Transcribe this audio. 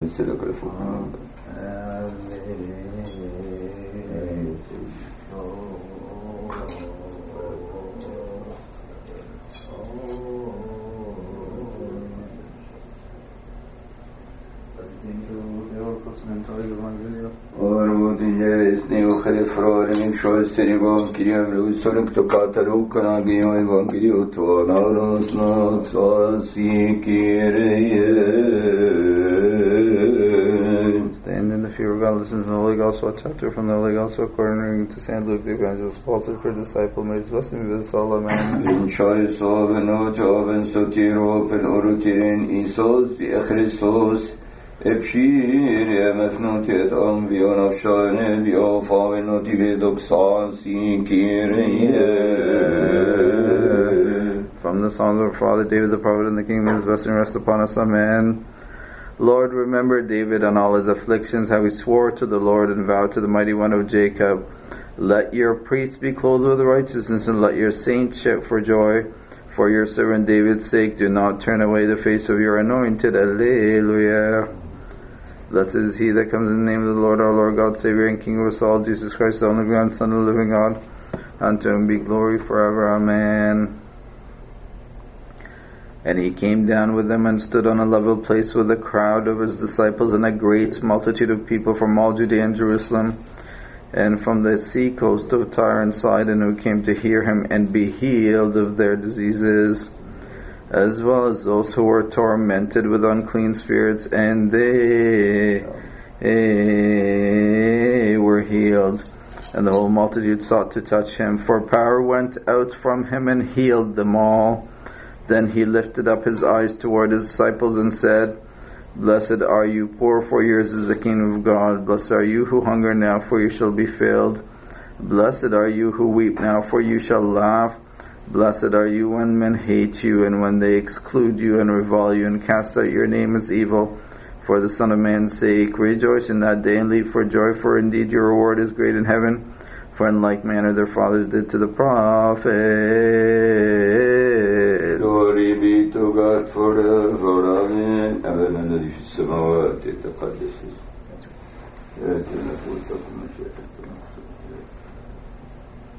Stand in the fear of God, listen to the Holy Gospel chapter from the Holy Gospel according to St. Luke the Evangelist, Paul said for a disciple, may his blessing be with us all, amen. From the Psalms of our Father David the Prophet and the King, may his blessing rest upon us, amen. Lord, remember David and all his afflictions, how he swore to the Lord and vowed to the Mighty One of Jacob. Let your priests be clothed with righteousness, and let your saints shout for joy. For your servant David's sake, do not turn away the face of your anointed. Alleluia. Blessed is he that comes in the name of the Lord, our Lord God, Savior and King of us all, Jesus Christ, the only begotten Son of the living God. Unto him be glory forever. Amen. And he came down with them and stood on a level place with a crowd of his disciples and a great multitude of people from all Judea and Jerusalem, and from the sea coast of Tyre and Sidon, who came to hear him and be healed of their diseases, as well as those who were tormented with unclean spirits, and they were healed. And the whole multitude sought to touch him, for power went out from him and healed them all. Then he lifted up his eyes toward his disciples and said, Blessed are you poor, for yours is the kingdom of God. Blessed are you who hunger now, for you shall be filled. Blessed are you who weep now, for you shall laugh. Blessed are you when men hate you, and when they exclude you and revile you, and cast out your name as evil for the Son of Man's sake. Rejoice in that day and leap for joy, for indeed your reward is great in heaven. For in like manner their fathers did to the prophets. Glory be to God forever. Amen. أبانا في السماوات تقدس اسمك.